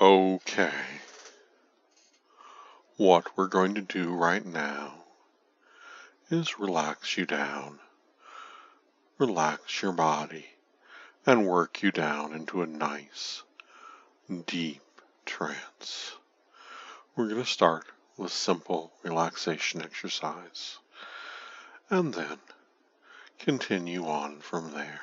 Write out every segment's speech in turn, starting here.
Okay, what we're going to do right now is relax you down, relax your body, and work you down into a nice, deep trance. We're going to start with simple relaxation exercise, and then continue on from there.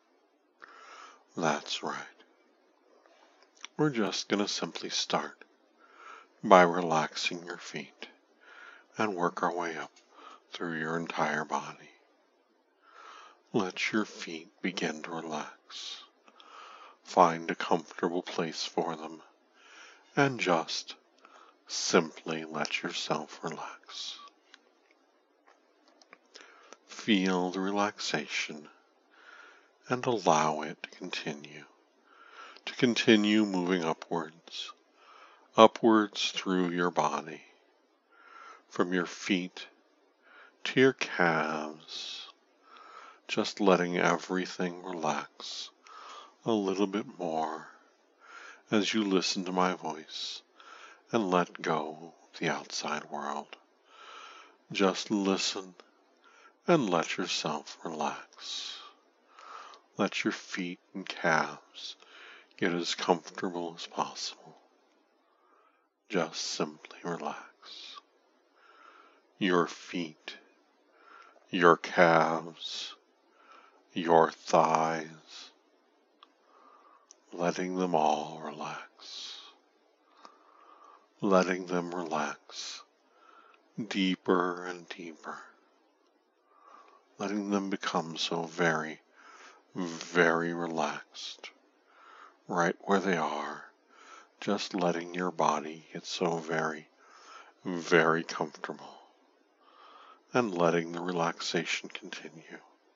That's right. We're just going to simply start by relaxing your feet and work our way up through your entire body. Let your feet begin to relax. Find a comfortable place for them and just simply let yourself relax. Feel the relaxation and allow it to continue moving upwards through your body, from your feet to your calves, just letting everything relax a little bit more as you listen to my voice and let go of the outside world. Just listen and let yourself relax. Let your feet and calves get as comfortable as possible. Just simply relax. Your feet, your calves, your thighs, letting them all relax. Letting them relax deeper and deeper. Letting them become so very, very relaxed right where they are. Just letting your body get so very, very comfortable and letting the relaxation continue.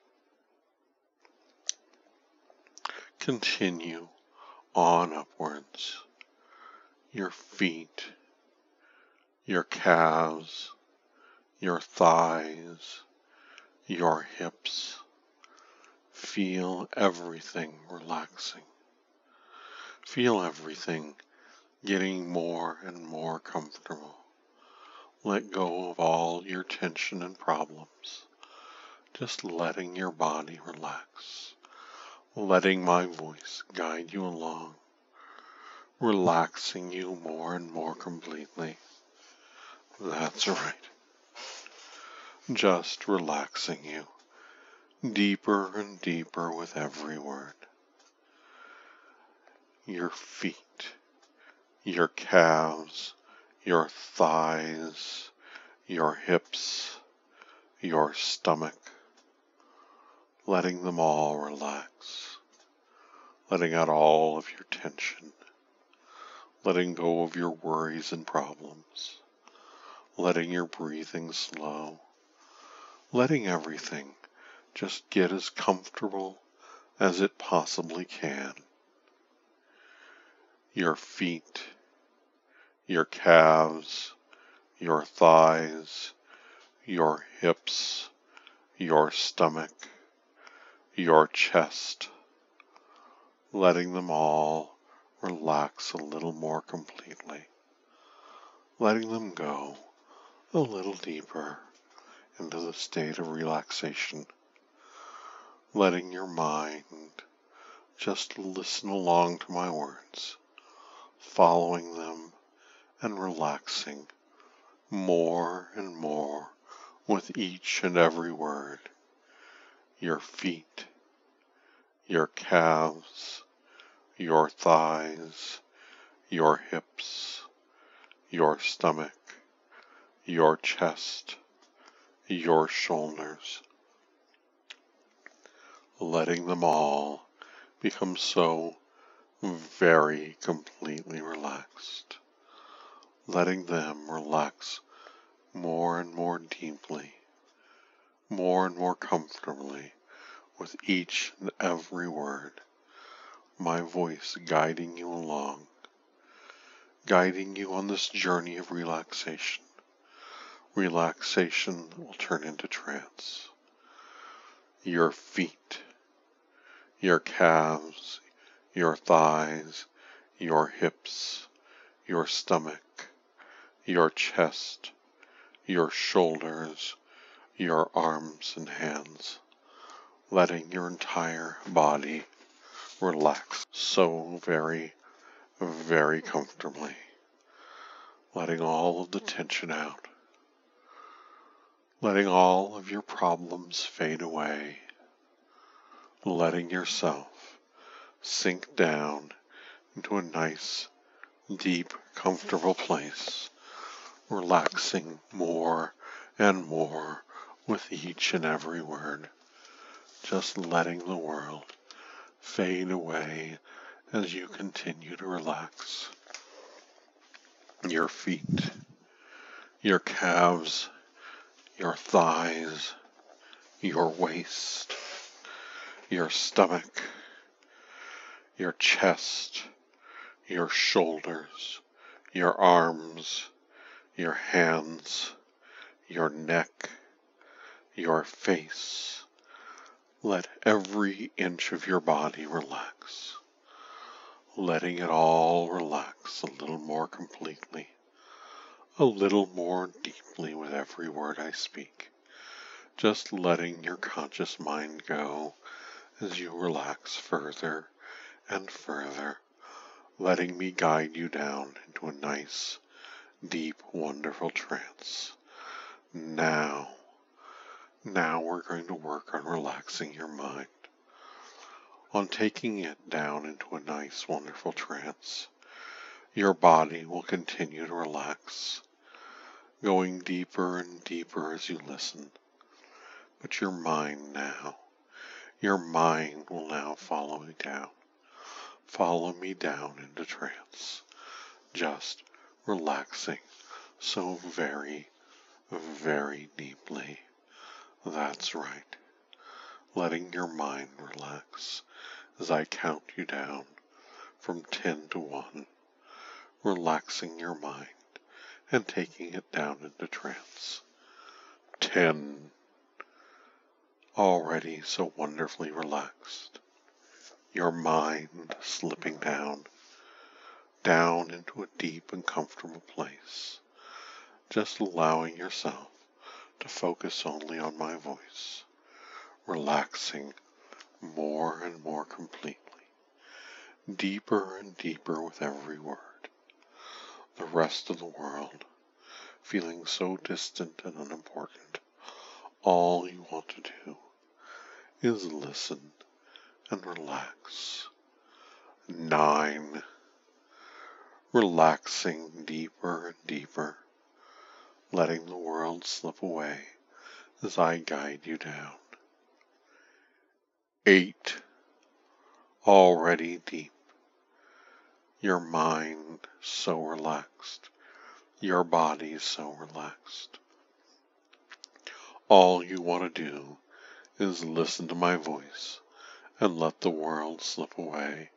Continue on upwards. Your feet, your calves, your thighs, your hips. Feel everything relaxing. Feel everything getting more and more comfortable. Let go of all your tension and problems. Just letting your body relax. Letting my voice guide you along. Relaxing you more and more completely. That's right. Just relaxing you deeper and deeper with every word. Your feet, your calves, your thighs, your hips, your stomach, letting them all relax, letting out all of your tension, letting go of your worries and problems, letting your breathing slow, letting everything just get as comfortable as it possibly can. Your feet, your calves, your thighs, your hips, your stomach, your chest, letting them all relax a little more completely, letting them go a little deeper into the state of relaxation, letting your mind just listen along to my words, following them and relaxing more and more with each and every word. Your feet, your calves, your thighs, your hips, your stomach, your chest, your shoulders, letting them all become so very completely relaxed, letting them relax more and more deeply, more and more comfortably with each and every word, my voice guiding you along, guiding you on this journey of relaxation. Relaxation will turn into trance. Your feet, your calves, your thighs, your hips, your stomach, your chest, your shoulders, your arms and hands, letting your entire body relax so very, very comfortably, letting all of the tension out, letting all of your problems fade away, letting yourself sink down into a nice, deep, comfortable place, relaxing more and more with each and every word, just letting the world fade away as you continue to relax. Your feet, your calves, your thighs, your waist, your stomach, your chest, your shoulders, your arms, your hands, your neck, your face. Let every inch of your body relax, letting it all relax a little more completely, a little more deeply with every word I speak, just letting your conscious mind go as you relax further and further, letting me guide you down into a nice, deep, wonderful trance. Now we're going to work on relaxing your mind, on taking it down into a nice, wonderful trance. Your body will continue to relax, going deeper and deeper as you listen. But your mind will now follow me down into trance, just relaxing so very, very deeply. That's right, letting your mind relax as I count you down from 10 to 1, relaxing your mind and taking it down into trance. 10, already so wonderfully relaxed, your mind slipping down into a deep and comfortable place, just allowing yourself to focus only on my voice, relaxing more and more completely, deeper and deeper with every word. The rest of the world feeling so distant and unimportant. All you want to do is listen and relax. 9, relaxing deeper and deeper, letting the world slip away as I guide you down. 8, already deep, your mind so relaxed, your body so relaxed. All you want to do is listen to my voice and let the world slip away.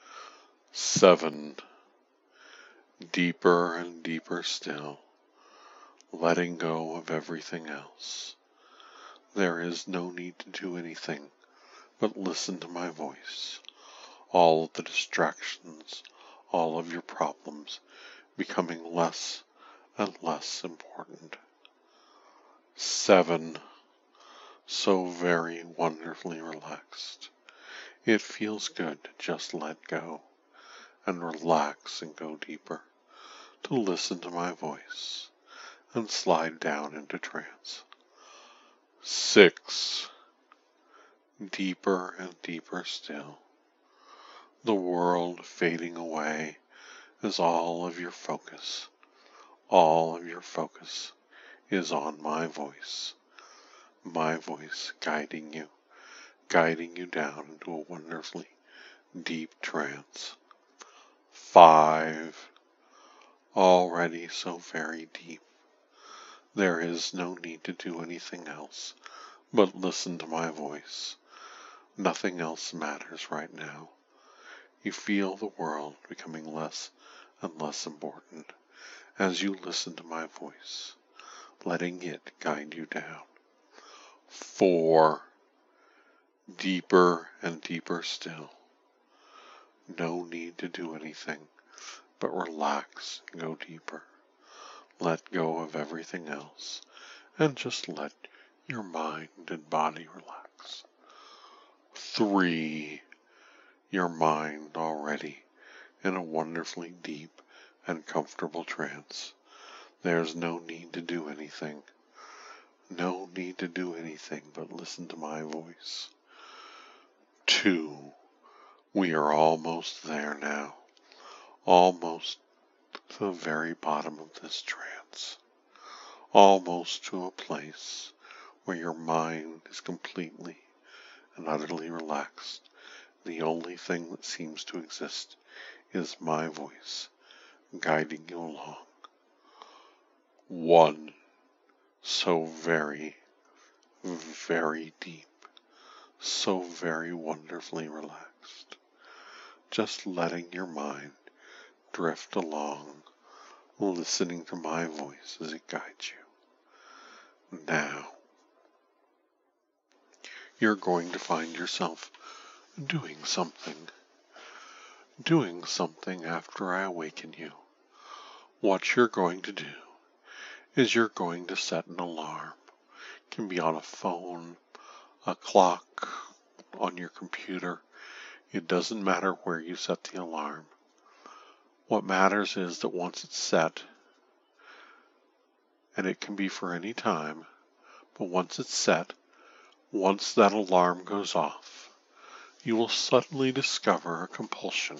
7, deeper and deeper still, letting go of everything else. There is no need to do anything but listen to my voice. All of the distractions, all of your problems becoming less and less important. 7, so very wonderfully relaxed. It feels good to just let go and relax and go deeper, to listen to my voice and slide down into trance. 6, deeper and deeper still, the world fading away as all of your focus is on my voice guiding you down into a wonderfully deep trance. 5, already so very deep. There is no need to do anything else but listen to my voice. Nothing else matters right now. You feel the world becoming less and less important as you listen to my voice, letting it guide you down. 4, deeper and deeper still. No need to do anything but relax and go deeper. Let go of everything else and just let your mind and body relax. 3. Your mind already in a wonderfully deep and comfortable trance. There's no need to do anything. No need to do anything but listen to my voice. 2. We are almost there now. Almost to the very bottom of this trance. Almost to a place where your mind is completely and utterly relaxed. The only thing that seems to exist is my voice guiding you along. 1. So very, very deep, so very wonderfully relaxed. Just letting your mind drift along, listening to my voice as it guides you. Now, you're going to find yourself doing something after I awaken you. What you're going to do is you're going to set an alarm. It can be on a phone, a clock, on your computer. It doesn't matter where you set the alarm. What matters is that once it's set, and it can be for any time, but once it's set, once that alarm goes off, you will suddenly discover a compulsion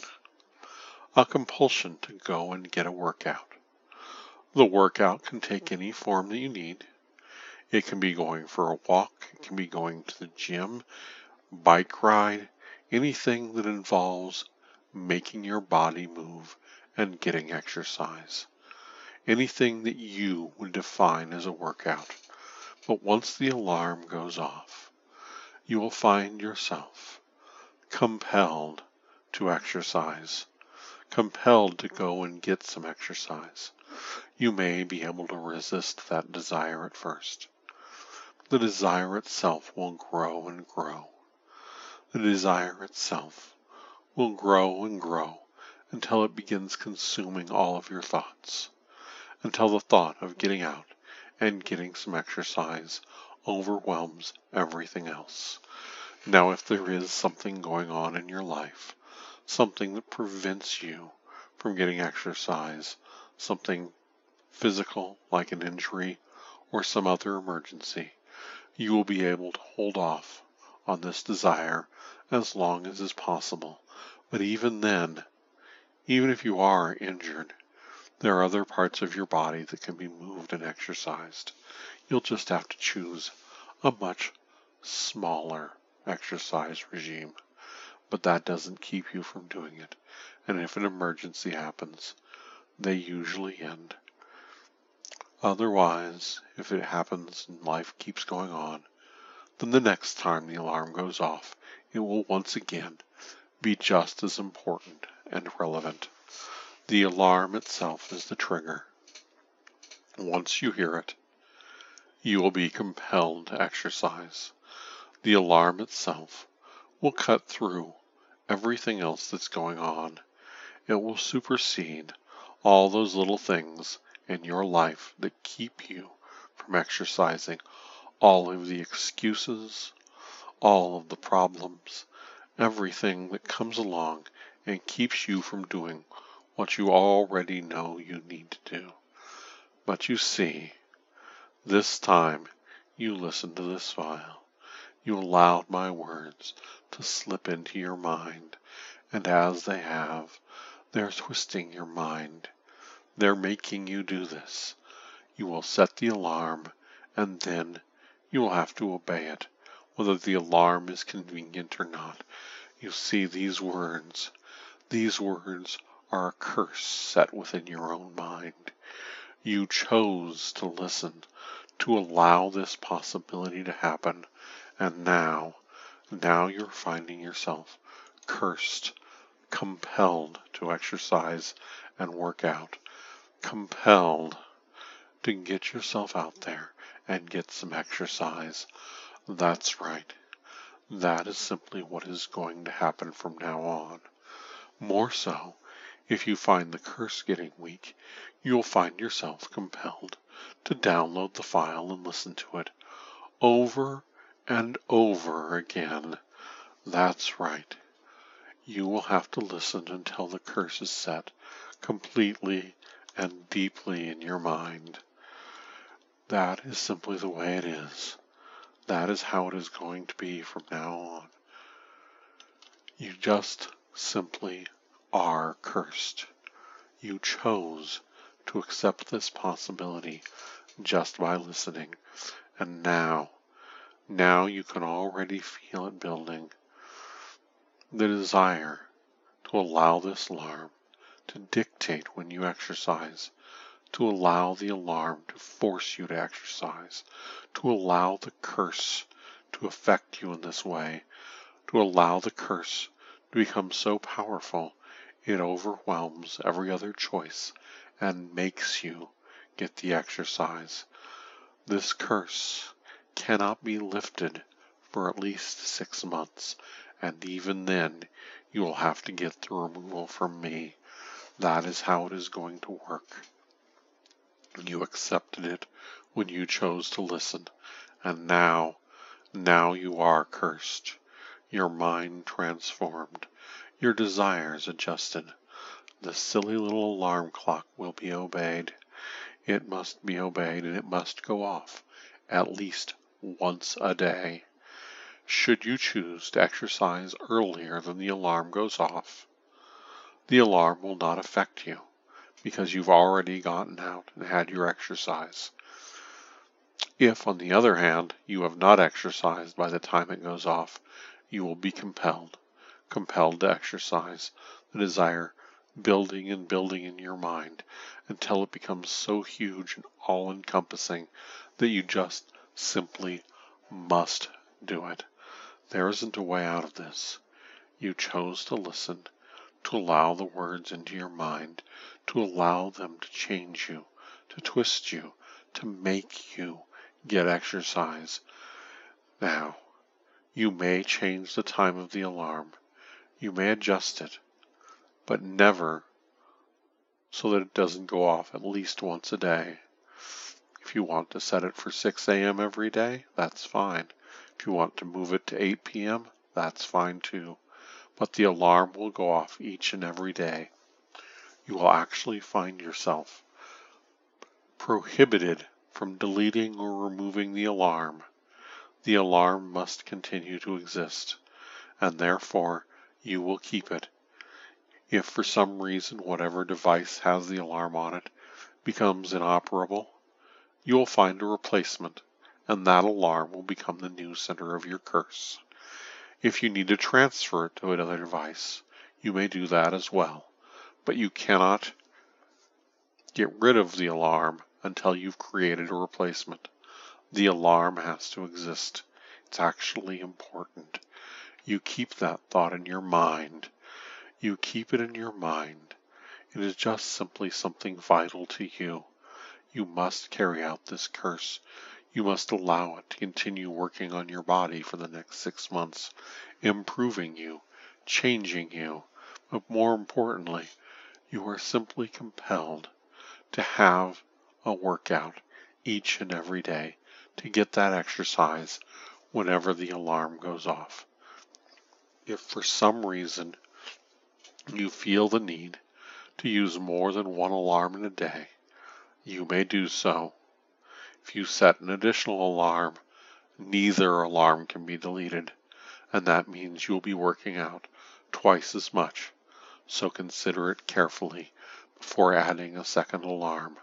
to go and get a workout. The workout can take any form that you need. It can be going for a walk, it can be going to the gym, bike ride, anything that involves making your body move and getting exercise. Anything that you would define as a workout. But once the alarm goes off, you will find yourself compelled to exercise, compelled to go and get some exercise. You may be able to resist that desire at first. The desire itself will grow and grow. The desire itself will grow and grow until it begins consuming all of your thoughts, until the thought of getting out and getting some exercise overwhelms everything else. Now, if there is something going on in your life, something that prevents you from getting exercise, something physical like an injury or some other emergency, you will be able to hold off on this desire as long as is possible. But even then, even if you are injured, there are other parts of your body that can be moved and exercised. You'll just have to choose a much smaller exercise regime. But that doesn't keep you from doing it. And if an emergency happens, they usually end. Otherwise, if it happens and life keeps going on, then the next time the alarm goes off, it will once again be just as important and relevant. The alarm itself is the trigger. Once you hear it, you will be compelled to exercise. The alarm itself will cut through everything else that's going on. It will supersede all those little things in your life that keep you from exercising, all of the excuses, all of the problems, everything that comes along and keeps you from doing what you already know you need to do. But you see, this time you listened to this file. You allowed my words to slip into your mind, and as they have, they're twisting your mind. They're making you do this. You will set the alarm, and then you will have to obey it, whether the alarm is convenient or not. You see, these words are a curse set within your own mind. You chose to listen, to allow this possibility to happen, and now you're finding yourself cursed, compelled to exercise and work out, compelled to get yourself out there and get some exercise. That's right. That is simply what is going to happen from now on. More so, If you find the curse getting weak, you'll find yourself compelled to download the file and listen to it over and over again. That's right. You will have to listen until the curse is set completely and deeply in your mind. That is simply the way it is. That is how it is going to be from now on. You just simply are cursed. You chose to accept this possibility just by listening. And now you can already feel it building. The desire to allow this alarm to dictate when you exercise, to allow the alarm to force you to exercise, to allow the curse to affect you in this way, to allow the curse to become so powerful it overwhelms every other choice and makes you get the exercise. This curse cannot be lifted for at least 6 months, and even then you will have to get the removal from me. That is how it is going to work. You accepted it when you chose to listen, and now you are cursed. Your mind transformed, your desires adjusted. The silly little alarm clock will be obeyed. It must be obeyed, and it must go off at least once a day. Should you choose to exercise earlier than the alarm goes off, the alarm will not affect you because you've already gotten out and had your exercise. If, on the other hand, you have not exercised by the time it goes off, you will be compelled to exercise, the desire building and building in your mind until it becomes so huge and all-encompassing that you just simply must do it. There isn't a way out of this. You chose to listen, to allow the words into your mind, to allow them to change you, to twist you, to make you get exercise. Now, you may change the time of the alarm. You may adjust it, but never so that it doesn't go off at least once a day. If you want to set it for 6 a.m. every day, that's fine. If you want to move it to 8 p.m., that's fine too. But the alarm will go off each and every day. You will actually find yourself prohibited from deleting or removing the alarm. The alarm must continue to exist, and therefore you will keep it. If for some reason whatever device has the alarm on it becomes inoperable, you will find a replacement, and that alarm will become the new center of your curse. If you need to transfer it to another device, you may do that as well, but you cannot get rid of the alarm until you've created a replacement. The alarm has to exist. It's actually important. You keep that thought in your mind. You keep it in your mind. It is just simply something vital to you. You must carry out this curse. You must allow it to continue working on your body for the next 6 months, improving you, changing you, but more importantly, you are simply compelled to have a workout each and every day to get that exercise whenever the alarm goes off. If for some reason you feel the need to use more than one alarm in a day, you may do so. If you set an additional alarm, neither alarm can be deleted, and that means you'll be working out twice as much. So consider it carefully before adding a second alarm.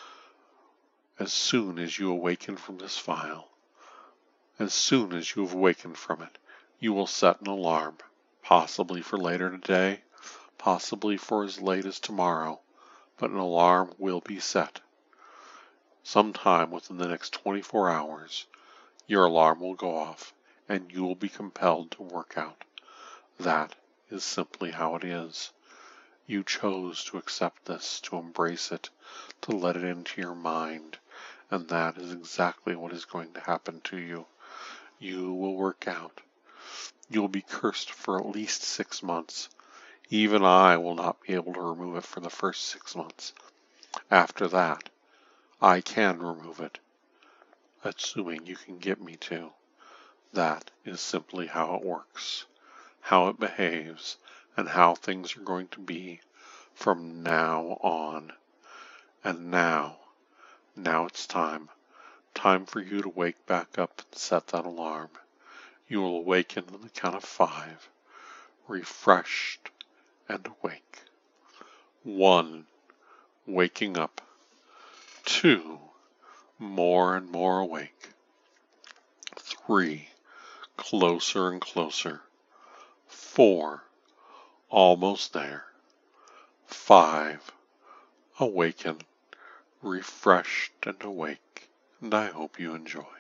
As soon as you awaken from this file, as soon as you have awakened from it, you will set an alarm, possibly for later today, possibly for as late as tomorrow, but an alarm will be set. Sometime within the next 24 hours, your alarm will go off and you will be compelled to work out. That is simply how it is. You chose to accept this, to embrace it, to let it into your mind, and that is exactly what is going to happen to you. You will work out. You will be cursed for at least 6 months. Even I will not be able to remove it for the first 6 months. After that, I can remove it, assuming you can get me to. That is simply how it works, how it behaves, and how things are going to be from now on. And now it's time. Time for you to wake back up and set that alarm. You will awaken on the count of 5, refreshed and awake. 1, waking up. 2, more and more awake. 3, closer and closer. 4, almost there. 5, awaken, refreshed and awake, and I hope you enjoy.